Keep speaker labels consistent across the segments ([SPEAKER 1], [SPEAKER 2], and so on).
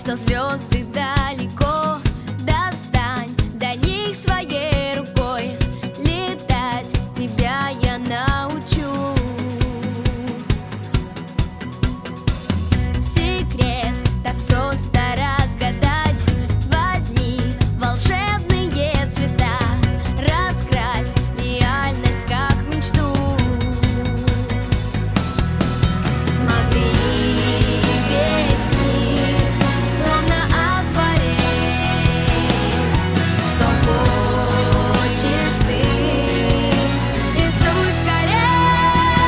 [SPEAKER 1] что звезды далеко. Достань до них своей рукой, летать тебя я научу. Секрет так просто разгадать. Возьми волшебные цвета, раскрась реальность как мечту. Смотри, весь мир словно акварель. Что хочешь ты, рисуй скорей.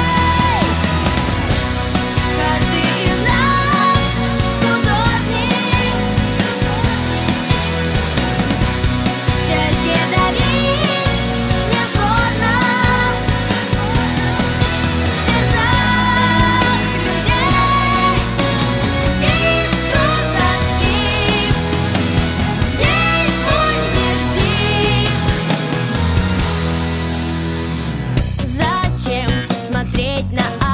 [SPEAKER 1] Каждый из нас художник. Счастье дарить несложно в сердцах людей. Искру зажги, действуй, не жди. Зачем смотреть на